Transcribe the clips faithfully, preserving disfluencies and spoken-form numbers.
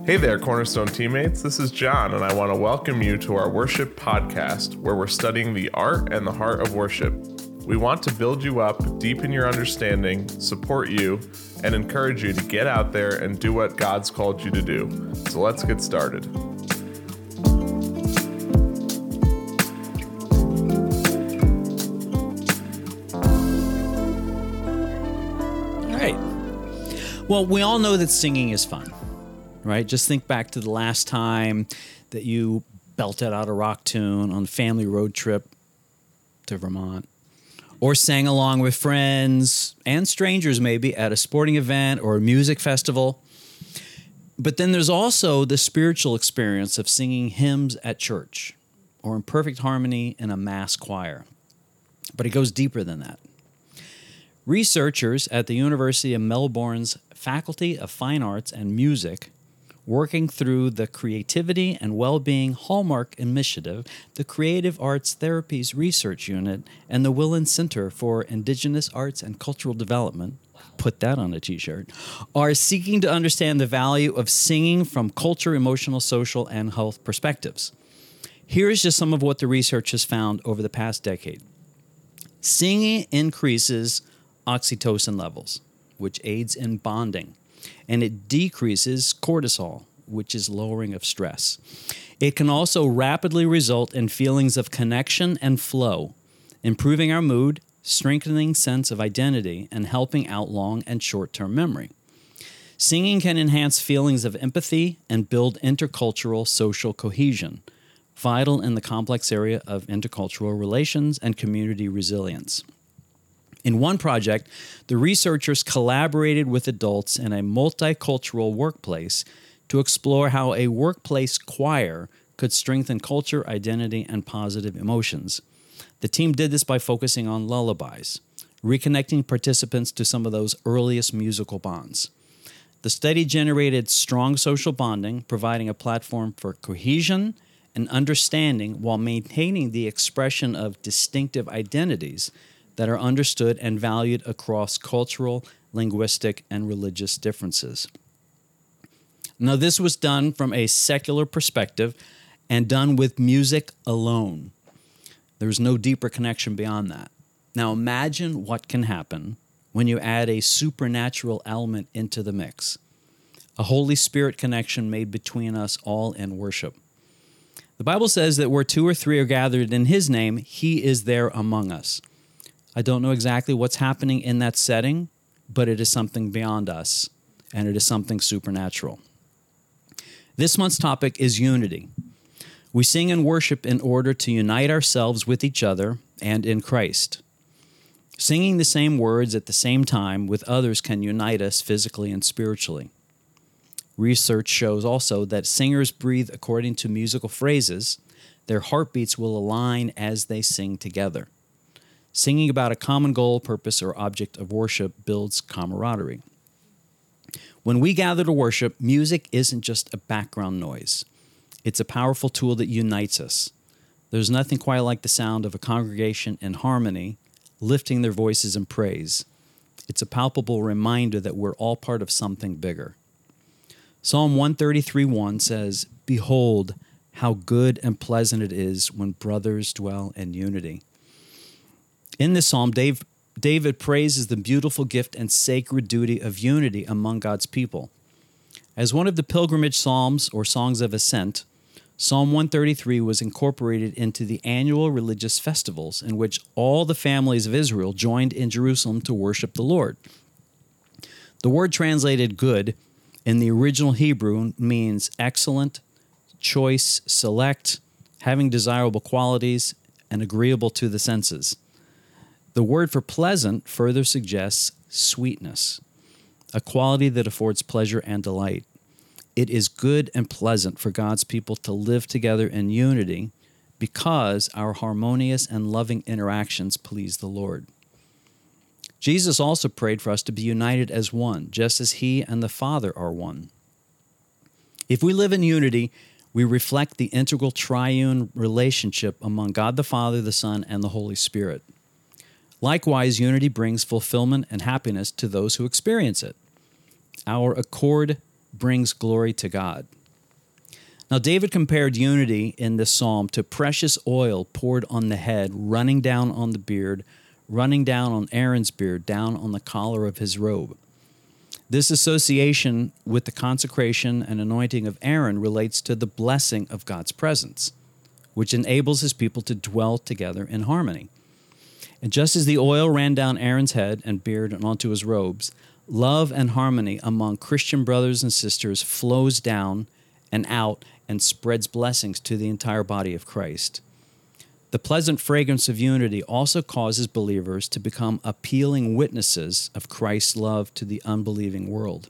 Hey there, Cornerstone teammates. This is John, and I want to welcome you to our worship podcast, where we're studying the art and the heart of worship. We want to build you up, deepen your understanding, support you, and encourage you to get out there and do what God's called you to do. So let's get started. All right. Well, we all know that singing is fun. Right? Just think back to the last time that you belted out a rock tune on a family road trip to Vermont, or sang along with friends and strangers maybe at a sporting event or a music festival. But then there's also the spiritual experience of singing hymns at church or in perfect harmony in a mass choir. But it goes deeper than that. Researchers at the University of Melbourne's Faculty of Fine Arts and Music, working through the Creativity and Wellbeing Hallmark Initiative, the Creative Arts Therapies Research Unit, and the Willan Center for Indigenous Arts and Cultural Development, put that on a t-shirt, are seeking to understand the value of singing from culture, emotional, social, and health perspectives. Here's just some of what the research has found over the past decade. Singing increases oxytocin levels, which aids in bonding, and it decreases cortisol, which is lowering of stress. It can also rapidly result in feelings of connection and flow, improving our mood, strengthening sense of identity, and helping out long and short-term memory. Singing can enhance feelings of empathy and build intercultural social cohesion, vital in the complex area of intercultural relations and community resilience. In one project, the researchers collaborated with adults in a multicultural workplace to explore how a workplace choir could strengthen culture, identity, and positive emotions. The team did this by focusing on lullabies, reconnecting participants to some of those earliest musical bonds. The study generated strong social bonding, providing a platform for cohesion and understanding while maintaining the expression of distinctive identities that are understood and valued across cultural, linguistic, and religious differences. Now, this was done from a secular perspective and done with music alone. There's no deeper connection beyond that. Now, imagine what can happen when you add a supernatural element into the mix, a Holy Spirit connection made between us all in worship. The Bible says that where two or three are gathered in His name, He is there among us. I don't know exactly what's happening in that setting, but it is something beyond us, and it is something supernatural. This month's topic is unity. We sing and worship in order to unite ourselves with each other and in Christ. Singing the same words at the same time with others can unite us physically and spiritually. Research shows also that singers breathe according to musical phrases. Their heartbeats will align as they sing together. Singing about a common goal, purpose, or object of worship builds camaraderie. When we gather to worship, music isn't just a background noise. It's a powerful tool that unites us. There's nothing quite like the sound of a congregation in harmony, lifting their voices in praise. It's a palpable reminder that we're all part of something bigger. Psalm one thirty-three one says, "Behold, how good and pleasant it is when brothers dwell in unity." In this psalm, Dave, David praises the beautiful gift and sacred duty of unity among God's people. As one of the pilgrimage psalms or songs of ascent, Psalm one thirty-three was incorporated into the annual religious festivals in which all the families of Israel joined in Jerusalem to worship the Lord. The word translated good in the original Hebrew means excellent, choice, select, having desirable qualities, and agreeable to the senses. The word for pleasant further suggests sweetness, a quality that affords pleasure and delight. It is good and pleasant for God's people to live together in unity because our harmonious and loving interactions please the Lord. Jesus also prayed for us to be united as one, just as He and the Father are one. If we live in unity, we reflect the integral triune relationship among God the Father, the Son, and the Holy Spirit. Likewise, unity brings fulfillment and happiness to those who experience it. Our accord brings glory to God. Now, David compared unity in this psalm to precious oil poured on the head, running down on the beard, running down on Aaron's beard, down on the collar of his robe. This association with the consecration and anointing of Aaron relates to the blessing of God's presence, which enables his people to dwell together in harmony. And just as the oil ran down Aaron's head and beard and onto his robes, love and harmony among Christian brothers and sisters flows down and out and spreads blessings to the entire body of Christ. The pleasant fragrance of unity also causes believers to become appealing witnesses of Christ's love to the unbelieving world.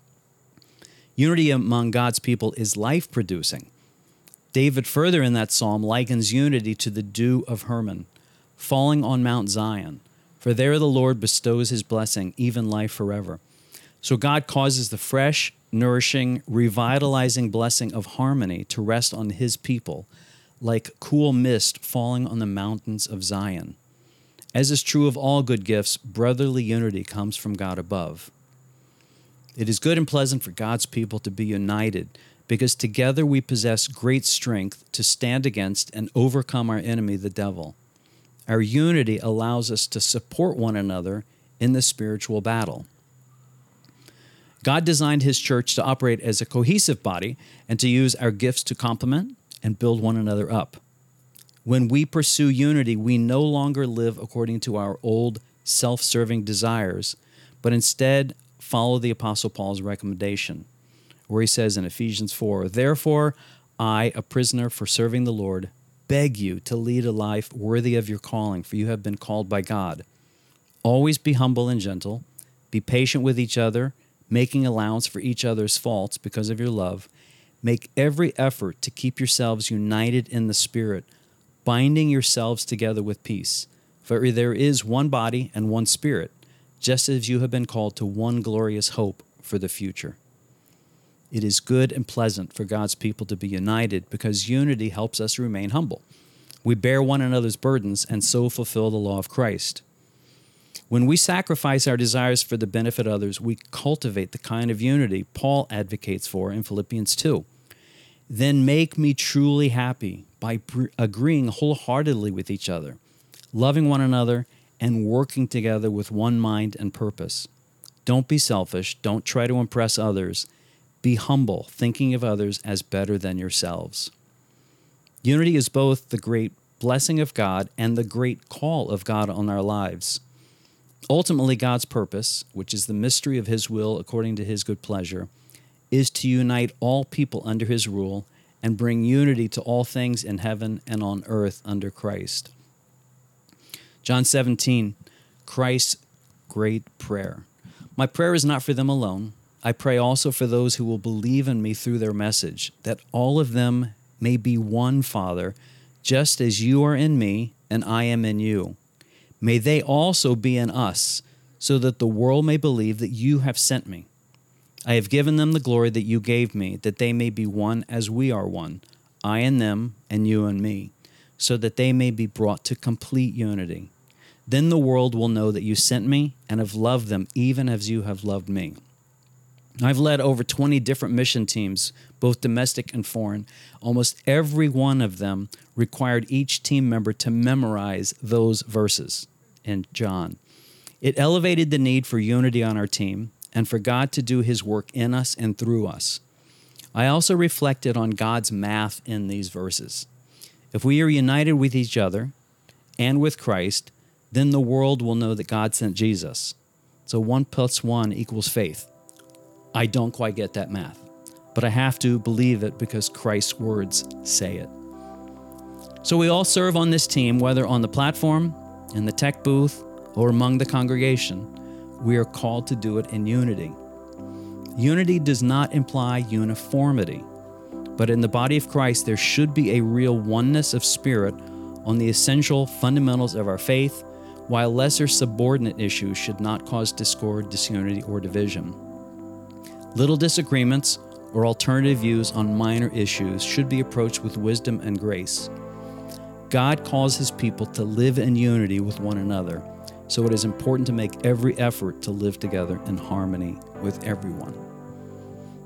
Unity among God's people is life-producing. David further in that psalm likens unity to the dew of Hermon, falling on Mount Zion, for there the Lord bestows his blessing, even life forever. So God causes the fresh, nourishing, revitalizing blessing of harmony to rest on his people, like cool mist falling on the mountains of Zion. As is true of all good gifts, brotherly unity comes from God above. It is good and pleasant for God's people to be united, because together we possess great strength to stand against and overcome our enemy, the devil. Our unity allows us to support one another in the spiritual battle. God designed his church to operate as a cohesive body and to use our gifts to complement and build one another up. When we pursue unity, we no longer live according to our old self-serving desires, but instead follow the Apostle Paul's recommendation, where he says in Ephesians four, "Therefore, I, a prisoner for serving the Lord, beg you to lead a life worthy of your calling, for you have been called by God. Always be humble and gentle, be patient with each other, making allowance for each other's faults because of your love. Make every effort to keep yourselves united in the Spirit, binding yourselves together with peace. For there is one body and one Spirit, just as you have been called to one glorious hope for the future." It is good and pleasant for God's people to be united because unity helps us remain humble. We bear one another's burdens and so fulfill the law of Christ. When we sacrifice our desires for the benefit of others, we cultivate the kind of unity Paul advocates for in Philippians two. Then make me truly happy by agreeing wholeheartedly with each other, loving one another, and working together with one mind and purpose. Don't be selfish. Don't try to impress others. Be humble, thinking of others as better than yourselves. Unity is both the great blessing of God and the great call of God on our lives. Ultimately, God's purpose, which is the mystery of his will according to his good pleasure, is to unite all people under his rule and bring unity to all things in heaven and on earth under Christ. John seventeen, Christ's great prayer. My prayer is not for them alone. I pray also for those who will believe in me through their message, that all of them may be one, Father, just as you are in me and I am in you. May they also be in us, so that the world may believe that you have sent me. I have given them the glory that you gave me, that they may be one as we are one, I and them and you and me, so that they may be brought to complete unity. Then the world will know that you sent me and have loved them even as you have loved me. I've led over twenty different mission teams, both domestic and foreign. Almost every one of them required each team member to memorize those verses in John. It elevated the need for unity on our team and for God to do his work in us and through us. I also reflected on God's math in these verses. If we are united with each other and with Christ, then the world will know that God sent Jesus. So one plus one equals faith. I don't quite get that math, but I have to believe it because Christ's words say it. So we all serve on this team, whether on the platform, in the tech booth, or among the congregation. We are called to do it in unity. Unity does not imply uniformity, but in the body of Christ, there should be a real oneness of spirit on the essential fundamentals of our faith, while lesser subordinate issues should not cause discord, disunity, or division. Little disagreements or alternative views on minor issues should be approached with wisdom and grace. God calls his people to live in unity with one another, so it is important to make every effort to live together in harmony with everyone.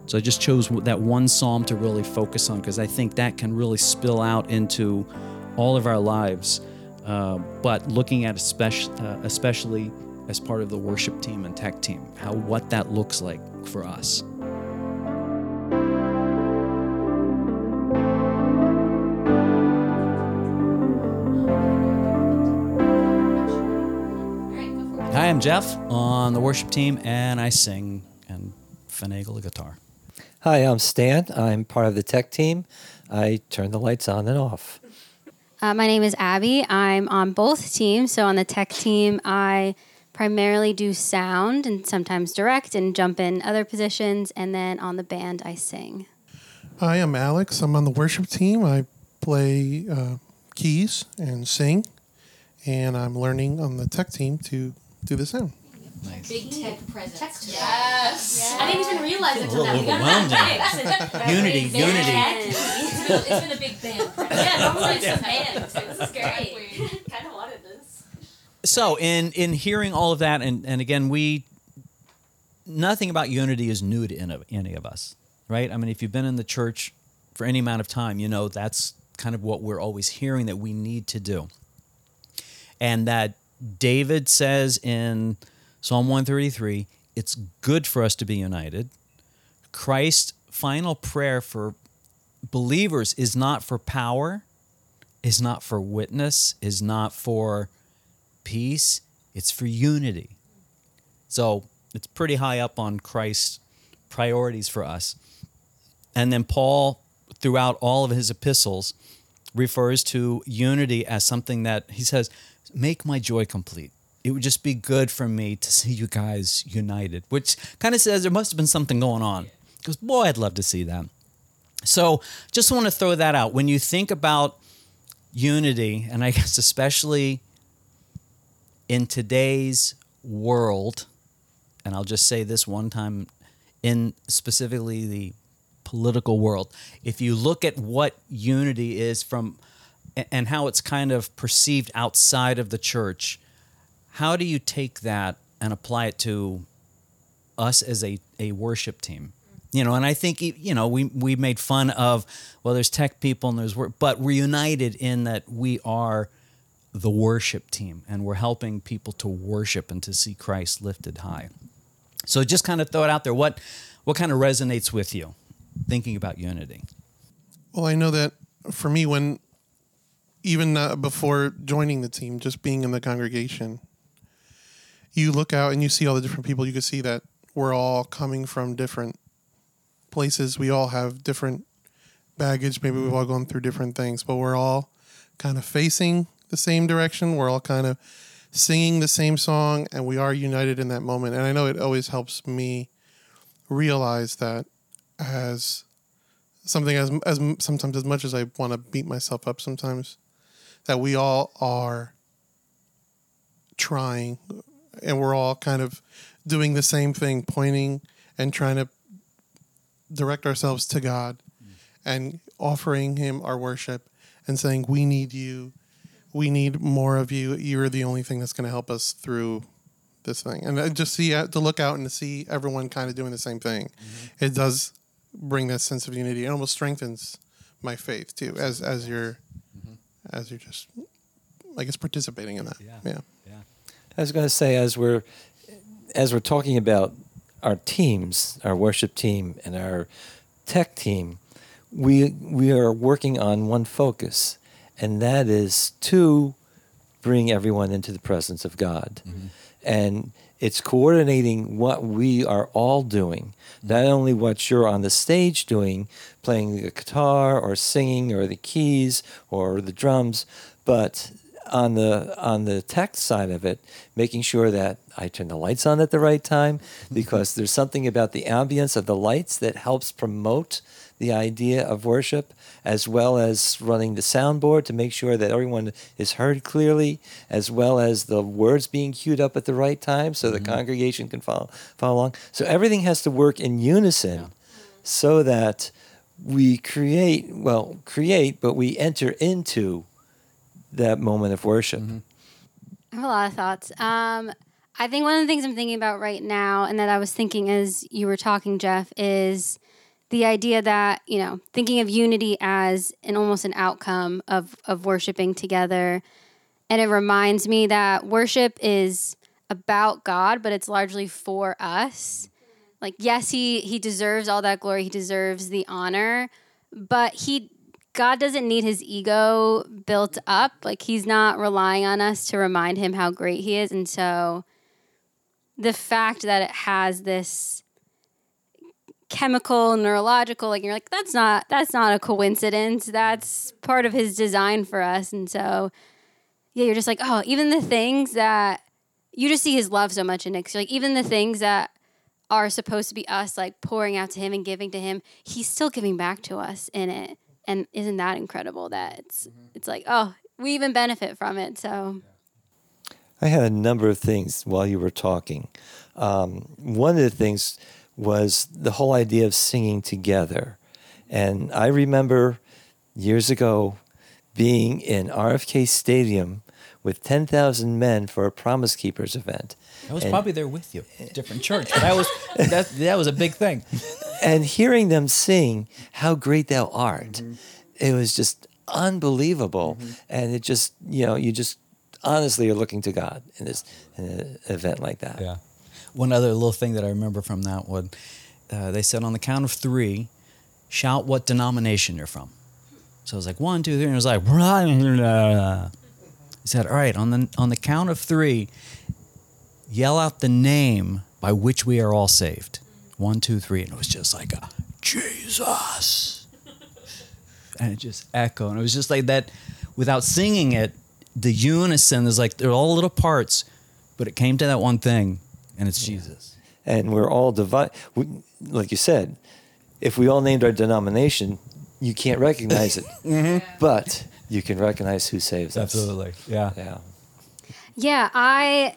So I just chose that one psalm to really focus on because I think that can really spill out into all of our lives. Uh, but looking at especially, uh, especially as part of the worship team and tech team, how what that looks like for us. Hi, I'm Jeff on the worship team, and I sing and finagle the guitar. Hi, I'm Stan. I'm part of the tech team. I turn the lights on and off. Uh, my name is Abby. I'm on both teams. So on the tech team, I primarily do sound and sometimes direct and jump in other positions. And then on the band, I sing. Hi, I'm Alex. I'm on the worship team. I play uh, keys and sing. And I'm learning on the tech team to do the sound. Nice. Big tech presence. Tech yes. yes. I didn't even realize it. A little overwhelming. Unity, big unity. It's been, it's been a big band. Yeah, normally it's a band. So this is great. Kind of wanted this. So in in hearing all of that, and, and again, we, nothing about unity is new to any of, any of us, right? I mean, if you've been in the church for any amount of time, you know that's kind of what we're always hearing that we need to do. And that David says in Psalm one thirty-three, it's good for us to be united. Christ's final prayer for believers is not for power, is not for witness, is not for peace, it's for unity. So it's pretty high up on Christ's priorities for us. And then Paul, throughout all of his epistles, refers to unity as something that he says, make my joy complete. It would just be good for me to see you guys united, which kind of says there must have been something going on. Because, boy, I'd love to see that. So just want to throw that out. When you think about unity, and I guess especially in today's world, and I'll just say this one time, in specifically the political world, if you look at what unity is from and how it's kind of perceived outside of the church, how do you take that and apply it to us as a, a worship team? You know, and I think, you know, we we made fun of, well, there's tech people and there's work, but we're united in that we are the worship team and we're helping people to worship and to see Christ lifted high. So just kind of throw it out there. What what kind of resonates with you thinking about unity? Well, I know that for me, when even uh, before joining the team, just being in the congregation, you look out and you see all the different people. You can see that we're all coming from different places. We all have different baggage. Maybe we've all gone through different things, but we're all kind of facing the same direction. We're all kind of singing the same song, and we are united in that moment. And I know it always helps me realize that as something as as sometimes as much as I want to beat myself up sometimes, that we all are trying, and we're all kind of doing the same thing, pointing and trying to direct ourselves to God mm. and offering him our worship and saying, we need you. We need more of you. You're the only thing that's going to help us through this thing. And I just see to look out and to see everyone kind of doing the same thing. Mm-hmm. It does bring that sense of unity. It almost strengthens my faith too, as as you're mm-hmm. as you're just, I guess, participating in that. Yeah. Yeah. yeah. I was going to say, as we're as we're talking about our teams, our worship team and our tech team, we we are working on one focus, and that is to bring everyone into the presence of God. Mm-hmm. And it's coordinating what we are all doing, not only what you're on the stage doing, playing the guitar or singing or the keys or the drums, but on the on the tech side of it, making sure that I turn the lights on at the right time, because there's something about the ambience of the lights that helps promote the idea of worship, as well as running the soundboard to make sure that everyone is heard clearly, as well as the words being queued up at the right time so mm-hmm. the congregation can follow, follow along. So everything has to work in unison yeah. so that we create, well, create, but we enter into that moment of worship. Mm-hmm. I have a lot of thoughts. Um, I think one of the things I'm thinking about right now, and that I was thinking as you were talking, Jeff, is the idea that, you know, thinking of unity as an almost an outcome of, of worshiping together. And it reminds me that worship is about God, but it's largely for us. Like, yes, he he deserves all that glory. He deserves the honor, but he God doesn't need his ego built up. Like, he's not relying on us to remind him how great he is. And so the fact that it has this chemical, neurological, like you're like, that's not that's not a coincidence. That's part of his design for us. And so, yeah, you're just like, oh, even the things that you just see his love so much in it. 'Cause you're like, even the things that are supposed to be us, like pouring out to him and giving to him, he's still giving back to us in it. And isn't that incredible that it's mm-hmm. it's like, oh, we even benefit from it. So I had a number of things while you were talking. Um, one of the things was the whole idea of singing together. And I remember years ago being in R F K Stadium with ten thousand men for a Promise Keepers event. I was and, probably there with you, different church, but that was that, that was a big thing. And hearing them sing "How Great Thou Art," mm-hmm. it was just unbelievable. Mm-hmm. And it just, you know, you just honestly are looking to God in this in an event like that. Yeah. One other little thing that I remember from that one, uh, they said on the count of three, shout what denomination you're from. So it was like one, two, three, and it was like, he said, all right, on the on the count of three, yell out the name by which we are all saved. One, two, three. And it was just like, a, Jesus. And it just echoed. And it was just like that, without singing it, the unison is like, they're all little parts, but it came to that one thing, and it's yeah. Jesus. And we're all divided. Like you said, if we all named our denomination, you can't recognize it. mm-hmm. But you can recognize who saves us. Absolutely. Yeah. Yeah. Yeah, I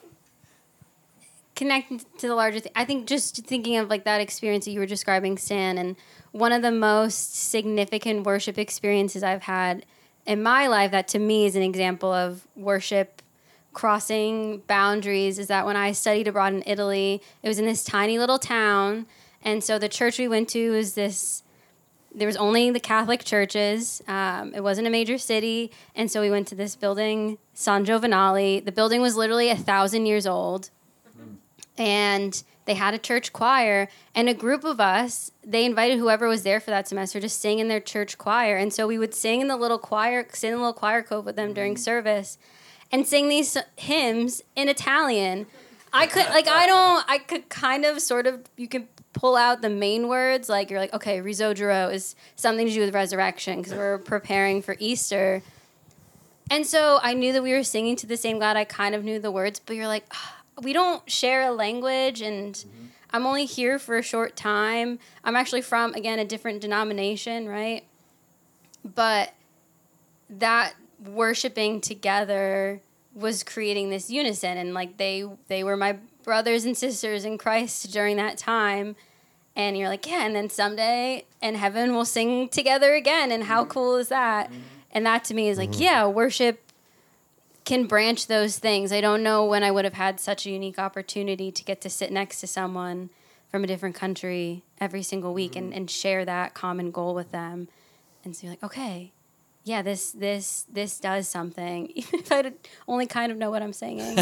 connect to the larger thing. I think just thinking of like that experience that you were describing, Stan, and one of the most significant worship experiences I've had in my life that to me is an example of worship crossing boundaries is that when I studied abroad in Italy, it was in this tiny little town. And so the church we went to was this, there was only the Catholic churches. Um, it wasn't a major city. And so we went to this building, San Giovanni. The building was literally a thousand years old. And they had a church choir, and a group of us, they invited whoever was there for that semester to sing in their church choir. And so we would sing in the little choir, sit in the little choir cove with them during service and sing these hymns in Italian. I could, like, I don't, I could kind of sort of, you can pull out the main words. Like, you're like, okay, risorgere is something to do with resurrection because we're preparing for Easter. And so I knew that we were singing to the same God. I kind of knew the words, but you're like, oh, we don't share a language, and mm-hmm. I'm only here for a short time. I'm actually from, again, a different denomination, right? But that worshiping together was creating this unison, and like they they were my brothers and sisters in Christ during that time. And you're like, yeah, and then someday in heaven we'll sing together again, and how cool is that? Mm-hmm. And that to me is like, mm-hmm. yeah, worship can branch those things. I don't know when I would have had such a unique opportunity to get to sit next to someone from a different country every single week mm-hmm. and, and share that common goal with them. And so you're like, okay, yeah, this this this does something, even if I only kind of know what I'm singing.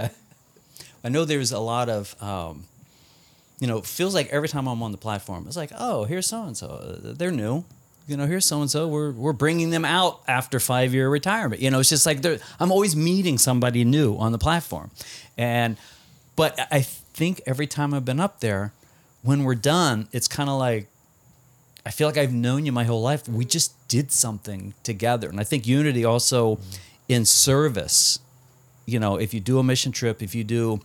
I know there's a lot of, um, you know, it feels like every time I'm on the platform, it's like, oh, here's so-and-so. They're new. You know, here's so-and-so, we're we're bringing them out after five-year retirement. You know, it's just like I'm always meeting somebody new on the platform. And, but I think every time I've been up there, when we're done, it's kind of like, I feel like I've known you my whole life. We just did something together. And I think unity also in service, you know, if you do a mission trip, if you do,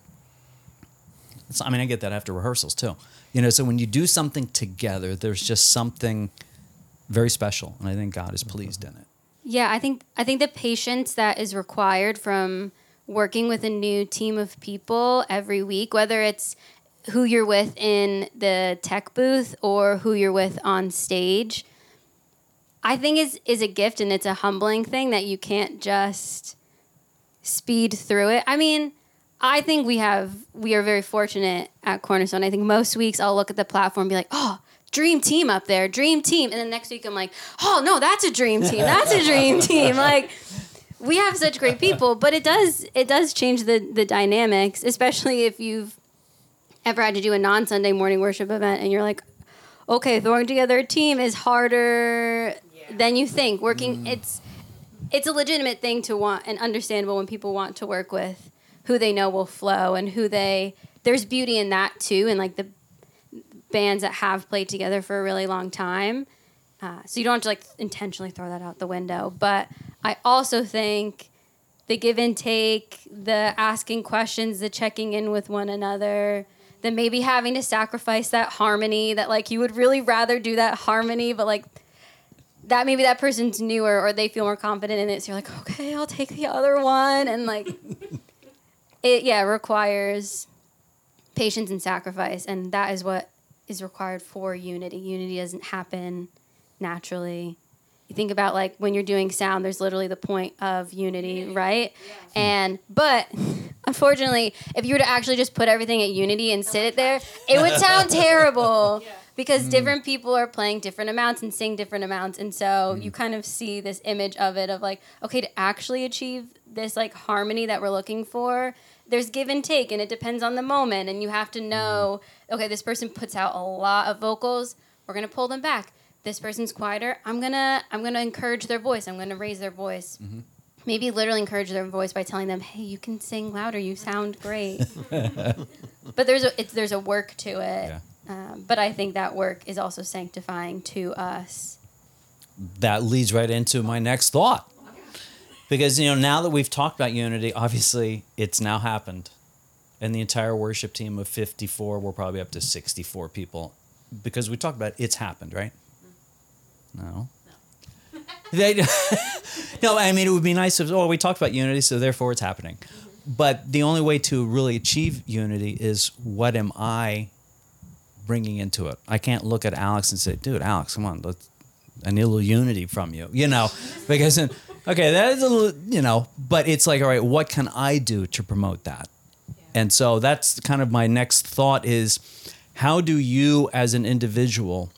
I mean, I get that after rehearsals too. You know, so when you do something together, there's just something very special, and I think God is pleased in it. Yeah, I think I think the patience that is required from working with a new team of people every week, whether it's who you're with in the tech booth or who you're with on stage, I think is is a gift, and it's a humbling thing that you can't just speed through it. I mean, I think we have we are very fortunate at Cornerstone. I think most weeks I'll look at the platform and be like, oh, dream team up there, dream team. And then next week I'm like, oh no, that's a dream team. That's a dream team. Like, we have such great people, but it does it does change the the dynamics, especially if you've ever had to do a non-Sunday morning worship event and you're like, okay, throwing together a team is harder yeah. than you think. Working mm. it's it's a legitimate thing to want and understandable when people want to work with who they know will flow and who they there's beauty in that too, and like the bands that have played together for a really long time. Uh, so you don't have to like intentionally throw that out the window. But I also think the give and take, the asking questions, the checking in with one another, the maybe having to sacrifice that harmony that like you would really rather do that harmony, but like that maybe that person's newer or they feel more confident in it. So you're like, okay, I'll take the other one. And like it, yeah, requires patience and sacrifice. And that is what is required for unity. Unity doesn't happen naturally. You think about like when you're doing sound, there's literally the point of unity, right? Yeah. And but unfortunately, if you were to actually just put everything at unity and sit it there, it would sound terrible yeah. because mm. different people are playing different amounts and sing different amounts, and so mm. you kind of see this image of it of like, okay, to actually achieve this like harmony that we're looking for, there's give and take, and it depends on the moment, and you have to know, okay, this person puts out a lot of vocals, we're gonna pull them back. This person's quieter, I'm gonna I'm gonna encourage their voice. I'm gonna raise their voice. Mm-hmm. Maybe literally encourage their voice by telling them, "Hey, you can sing louder. You sound great." But there's a it's, there's a work to it. Yeah. Um, but I think that work is also sanctifying to us. That leads right into my next thought, because you know now that we've talked about unity, obviously it's now happened, and the entire worship team of fifty-four, we're probably up to sixty-four people, because we talked about it's happened, right? No. No. they, no, I mean, it would be nice if, oh, we talked about unity, so therefore it's happening. Mm-hmm. But the only way to really achieve unity is what am I bringing into it? I can't look at Alex and say, dude, Alex, come on, let's, I need a little unity from you, you know, because, then, okay, that is a little, you know, but it's like, all right, what can I do to promote that? Yeah. And so that's kind of my next thought is, how do you as an individual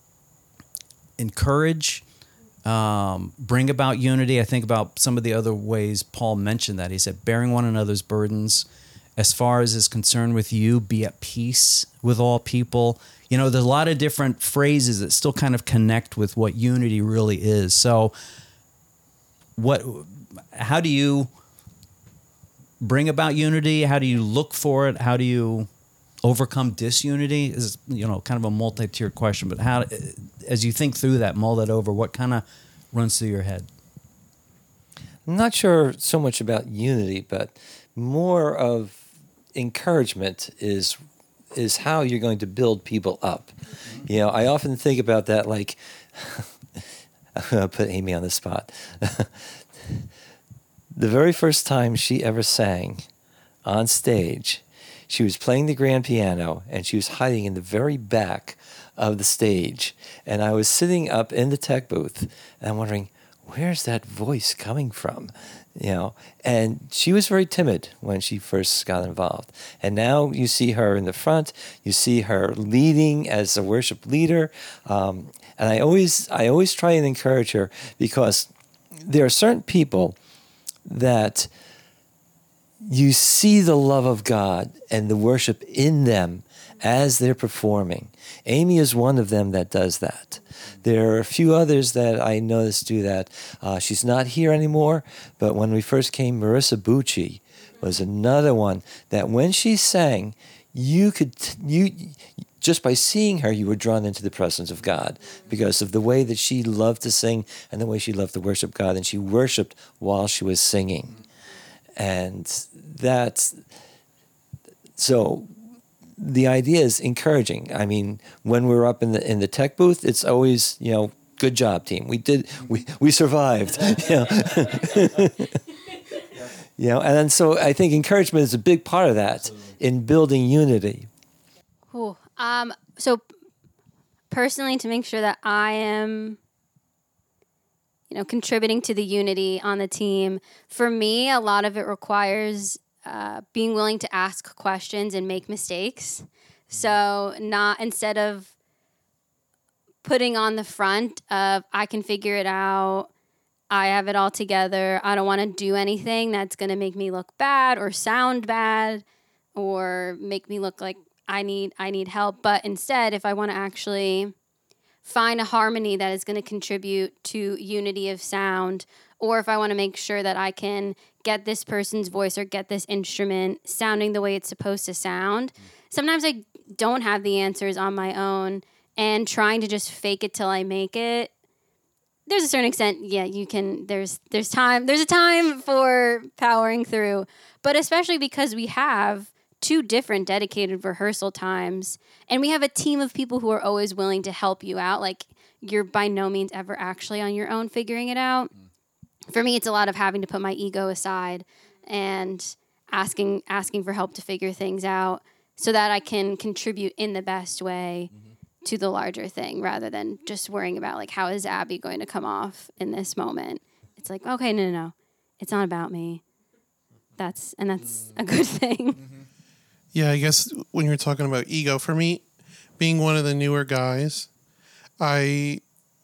encourage, um, bring about unity? I think about some of the other ways Paul mentioned that. He said, bearing one another's burdens, as far as is concerned with you, be at peace with all people. You know, there's a lot of different phrases that still kind of connect with what unity really is. So what, how do you bring about unity? How do you look for it? How do you overcome disunity? Is, you know, kind of a multi-tiered question, but how, as you think through that, mull that over, what kind of runs through your head? I'm not sure so much about unity, but more of encouragement is is how you're going to build people up. Mm-hmm. You know, I often think about that, like, I'm going to put Amy on the spot. The very first time she ever sang on stage, she was playing the grand piano, and she was hiding in the very back of the stage. And I was sitting up in the tech booth, and I'm wondering, where's that voice coming from? You know, and she was very timid when she first got involved. And now you see her in the front. You see her leading as a worship leader. Um, and I always, I always try and encourage her, because there are certain people that you see the love of God and the worship in them as they're performing. Amy is one of them that does that. There are a few others that I noticed do that. Uh, she's not here anymore, but when we first came, Marissa Bucci was another one that when she sang, you could, you just by seeing her, you were drawn into the presence of God because of the way that she loved to sing and the way she loved to worship God, and she worshiped while she was singing. And that's, so the idea is encouraging. I mean, when we're up in the in the tech booth, it's always, you know, good job, team. We did, we, we survived. You know? You know, and then so I think encouragement is a big part of that in building unity. Cool. Um, so personally, to make sure that I am, you know, contributing to the unity on the team, for me, a lot of it requires uh, being willing to ask questions and make mistakes. So not instead of putting on the front of I can figure it out. I have it all together. I don't want to do anything that's going to make me look bad or sound bad or make me look like I need I need help. But instead, if I want to actually find a harmony that is going to contribute to unity of sound, or if I want to make sure that I can get this person's voice or get this instrument sounding the way it's supposed to sound, sometimes I don't have the answers on my own, and trying to just fake it till I make it. There's a certain extent, yeah, you can, there's there's time, there's a time for powering through, but especially because we have two different dedicated rehearsal times, and we have a team of people who are always willing to help you out. Like, you're by no means ever actually on your own figuring it out. Mm. For me, it's a lot of having to put my ego aside and asking asking for help to figure things out so that I can contribute in the best way mm-hmm. to the larger thing, rather than just worrying about, like, how is Abby going to come off in this moment? It's like, okay, no, no, no. It's not about me. That's and that's a good thing. Mm-hmm. Yeah, I guess when you're talking about ego, for me, being one of the newer guys, I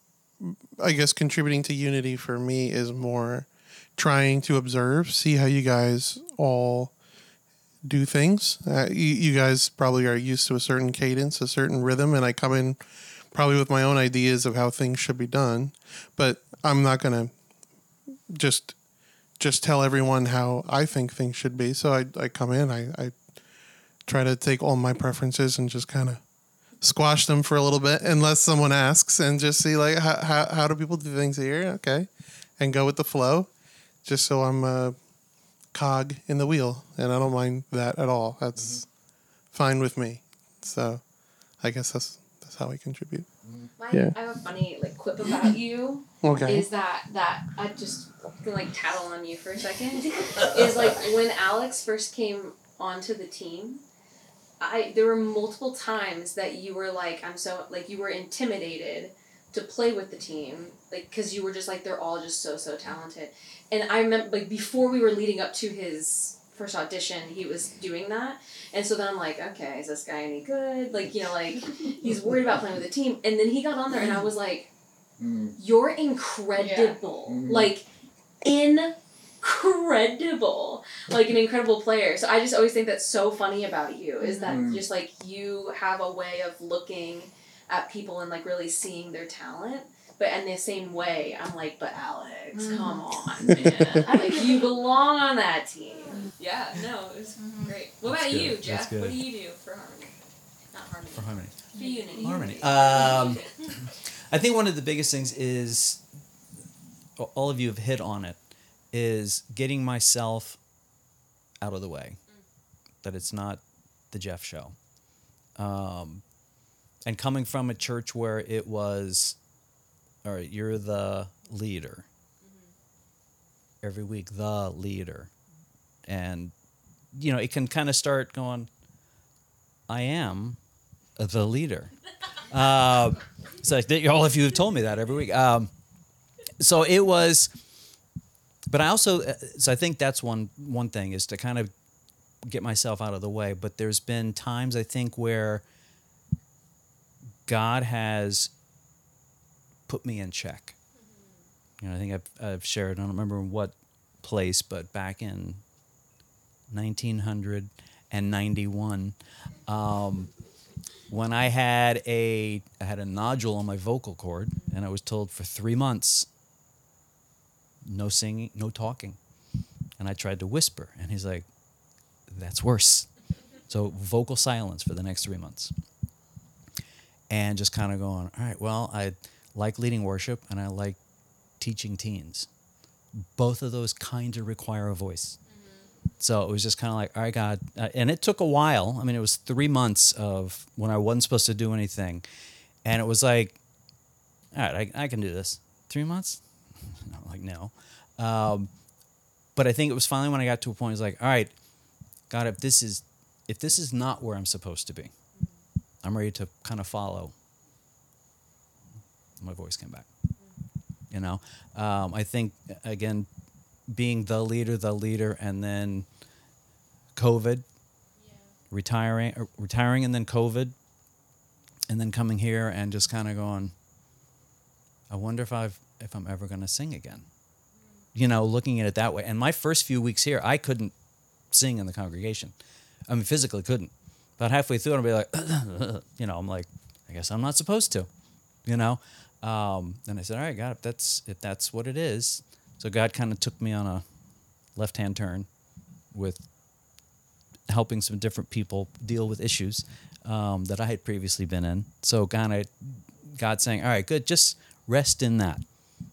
I guess contributing to unity for me is more trying to observe, see how you guys all do things. Uh, you, you guys probably are used to a certain cadence, a certain rhythm, and I come in probably with my own ideas of how things should be done. But I'm not going to just just tell everyone how I think things should be. So I, I come in, I, I try to take all my preferences and just kind of squash them for a little bit, unless someone asks, and just see, like, how, how, how do people do things here? Okay. And go with the flow, just so I'm a cog in the wheel, and I don't mind that at all. That's mm-hmm. fine with me. So I guess that's that's how I contribute. My, yeah. I have a funny, like, quip about you. Okay. Is that, that I just can, like, tattle on you for a second. Is, like, when Alex first came onto the team, I there were multiple times that you were like, I'm so, like, you were intimidated to play with the team, like, because you were just like, they're all just so, so talented. And I remember, like, before we were leading up to his first audition, he was doing that. And so then I'm like, okay, is this guy any good? Like, you know, like, he's worried about playing with the team. And then he got on there, and I was like, you're incredible. Yeah. Like, incredible. Like, an incredible player. So I just always think that's so funny about you, is that mm-hmm. just, like, you have a way of looking at people and, like, really seeing their talent. But in the same way, I'm like, but Alex, mm. come on, man. Like, you belong on that team. Yeah, no, it was mm-hmm. great. What That's about good. you, Jeff? What do you do for harmony? Not harmony. For harmony. For unity. Harmony. Um, I think one of the biggest things is, all of you have hit on it, is getting myself out of the way. Mm. That it's not the Jeff show. Um, and coming from a church where it was, all right, you're the leader. Mm-hmm. Every week, the leader. And, you know, it can kind of start going, I am the leader. uh, so all of you have told me that every week. Um, so it was, but I also, so I think that's one one thing, is to kind of get myself out of the way. But there's been times, I think, where God has put me in check. You know, I think I've, I've shared, I don't remember in what place, but back in nineteen ninety-one, um, when I had a I had a nodule on my vocal cord, and I was told for three months, no singing, no talking. And I tried to whisper, and he's like, that's worse. So vocal silence for the next three months. And just kind of going, all right, well, I like leading worship, and I like teaching teens. Both of those kind of require a voice. So it was just kind of like, all right, God. Uh, and it took a while. I mean, it was three months of when I wasn't supposed to do anything. And it was like, all right, I, I can do this. Three months? No, like, no. Um, but I think it was finally when I got to a point, I was like, all right, God, if this is, if this is not where I'm supposed to be, I'm ready to kind of follow. My voice came back. You know? Um, I think, again, being the leader, the leader, and then COVID, yeah. retiring, retiring, and then COVID, and then coming here and just kind of going, I wonder if I've if I'm ever going to sing again. You know, looking at it that way. And my first few weeks here, I couldn't sing in the congregation. I mean, physically couldn't. About halfway through, I'd be like, you know, I'm like, I guess I'm not supposed to, you know. Um, and I said, all right, God, if that's if that's what it is. So God kind of took me on a left-hand turn with helping some different people deal with issues um, that I had previously been in. So kind of God saying, all right, good, just rest in that.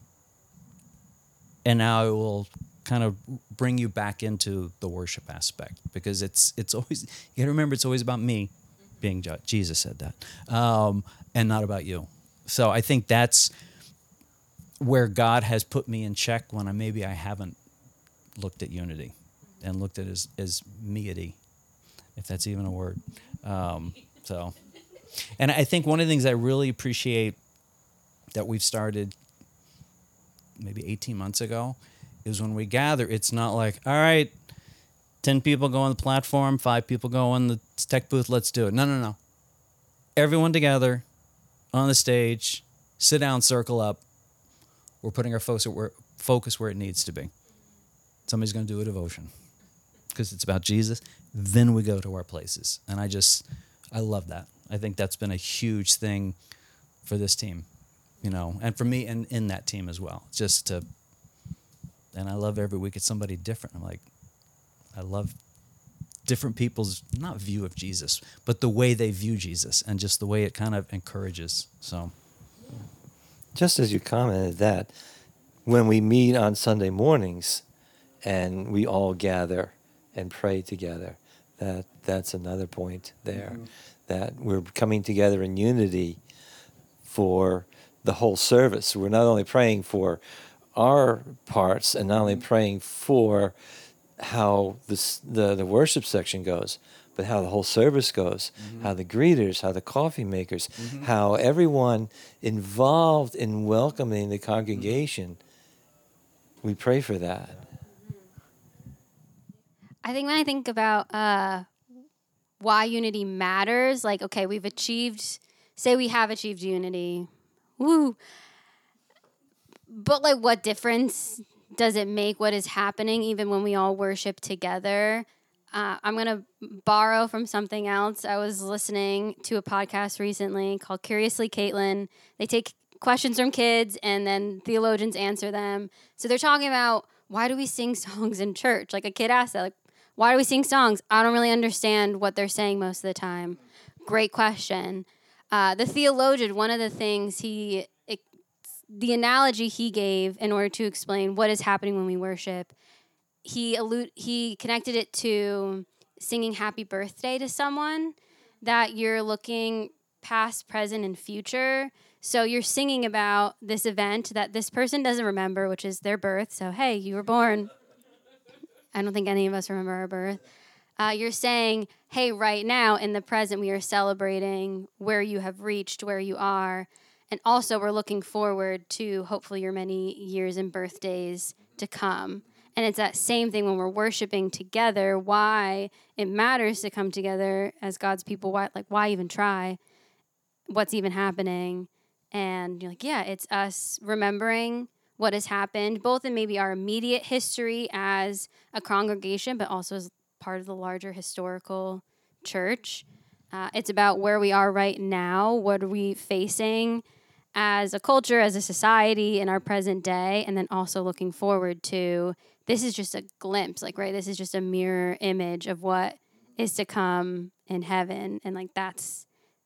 And now I will kind of bring you back into the worship aspect, because it's it's always, you got to remember, it's always about me being judged. Jesus said that, um, and not about you. So I think that's where God has put me in check when I maybe I haven't looked at unity and looked at it as, as meity, if that's even a word. Um, so, and I think one of the things I really appreciate that we've started maybe eighteen months ago is when we gather, it's not like, all right, ten people go on the platform, five people go on the tech booth, let's do it. No, no, no. Everyone together on the stage, sit down, circle up. We're putting our focus where, focus where it needs to be. Somebody's going to do a devotion because it's about Jesus. Then we go to our places. And I just, I love that. I think that's been a huge thing for this team, you know, and for me and in that team as well. Just to, and I love every week it's somebody different. I'm like, I love different people's, not view of Jesus, but the way they view Jesus and just the way it kind of encourages. So, just as you commented that, when we meet on Sunday mornings and we all gather and pray together, that that's another point there, mm-hmm. that we're coming together in unity for the whole service. We're not only praying for our parts and not only praying for how this, the, the worship section goes, but how the whole service goes, mm-hmm. how the greeters, how the coffee makers, mm-hmm. how everyone involved in welcoming the congregation, we pray for that. I think when I think about uh, why unity matters, like, okay, we've achieved, say we have achieved unity, woo, but like what difference does it make what is happening even when we all worship together? Uh, I'm going to borrow from something else. I was listening to a podcast recently called Curiously Caitlin. They take questions from kids and then theologians answer them. So they're talking about, why do we sing songs in church? Like a kid asked that, like, why do we sing songs? I don't really understand what they're saying most of the time. Great question. Uh, the theologian, one of the things he, it, the analogy he gave in order to explain what is happening when we worship, he allude, he connected it to singing happy birthday to someone, that you're looking past, present, and future. So you're singing about this event that this person doesn't remember, which is their birth. So, hey, you were born. I don't think any of us remember our birth. Uh, you're saying, hey, right now in the present, we are celebrating where you have reached, where you are. And also we're looking forward to hopefully your many years and birthdays to come. And it's that same thing when we're worshiping together, why it matters to come together as God's people. Why, like, why even try? What's even happening? And you're like, yeah, it's us remembering what has happened, both in maybe our immediate history as a congregation, but also as part of the larger historical church. Uh, it's about where we are right now. What are we facing as a culture, as a society in our present day? And then also looking forward to, this is just a glimpse, like, right, this is just a mirror image of what is to come in heaven. And like, that's,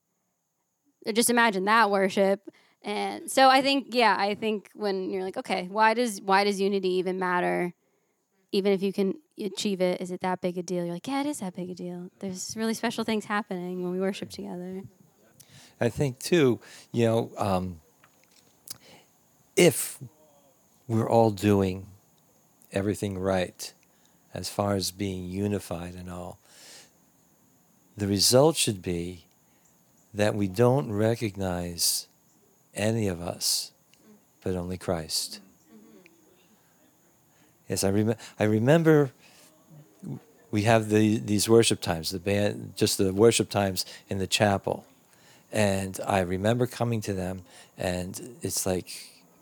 just imagine that worship. And so I think, yeah, I think when you're like, okay, why does why does unity even matter? Even if you can achieve it, is it that big a deal? You're like, yeah, it is that big a deal. There's really special things happening when we worship together. I think, too, you know, um, if we're all doing everything right as far as being unified and all, the result should be that we don't recognize any of us, but only Christ. Yes, I, rem- I remember we have the these worship times, the band, just the worship times in the chapel. And I remember coming to them, and it's like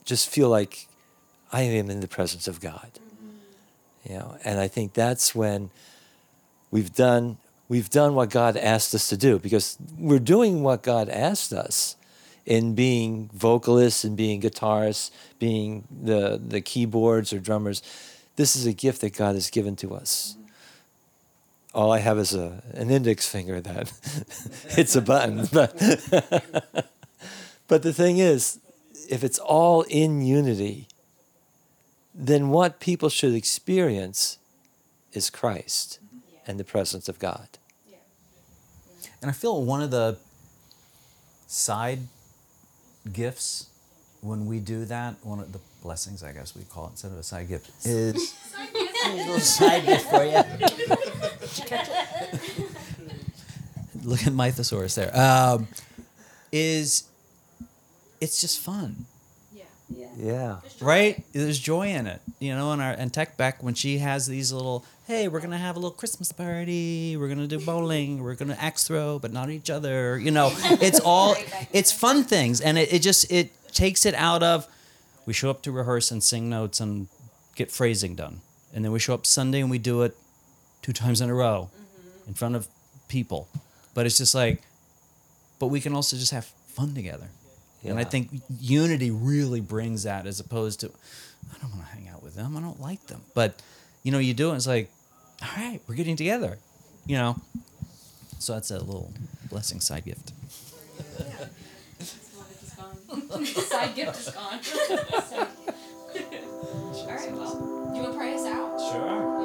just feel like I am in the presence of God. You know, and I think that's when we've done we've done what God asked us to do, because we're doing what God asked us in being vocalists and being guitarists, being the the keyboards or drummers. This is a gift that God has given to us. All I have is a an index finger that hits a button. But, but the thing is, if it's all in unity, then what people should experience is Christ and the presence of God. And I feel one of the side gifts when we do that, one of the blessings, I guess we call it instead of a side gift, is a little side gift for you. Look at my thesaurus there. Um, is it's just fun. Yeah. Yeah. Right? There's joy in it. You know, and our and Tech Beck, when she has these little, hey, we're gonna have a little Christmas party, we're gonna do bowling, we're gonna axe throw, but not each other. You know, it's all it's fun things, and it, it just it takes it out of we show up to rehearse and sing notes and get phrasing done. And then we show up Sunday and we do it two times in a row mm-hmm. in front of people. But it's just like, but we can also just have fun together. Yeah. And I think unity really brings that, as opposed to, I don't want to hang out with them. I don't like them. But, you know, you do it, it's like, all right, we're getting together, you know. So that's a little blessing side gift. Side gift is gone. All right, well, do you want to pray us out? Sure.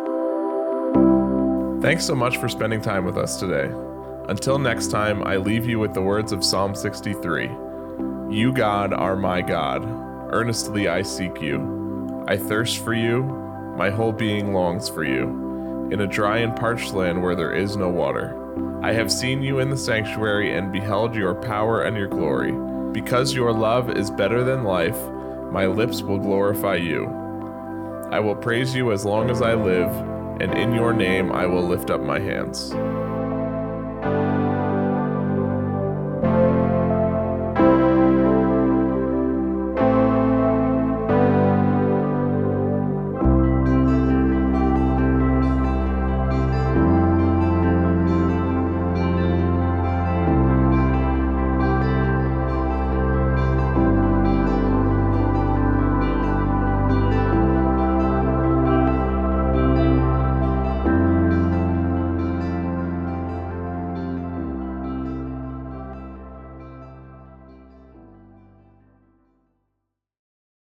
Yeah. Thanks so much for spending time with us today. Until next time, I leave you with the words of Psalm sixty-three. You, God, are my God. Earnestly I seek you. I thirst for you. My whole being longs for you. In a dry and parched land where there is no water. I have seen you in the sanctuary and beheld your power and your glory. Because your love is better than life, my lips will glorify you. I will praise you as long as I live, and in your name I will lift up my hands.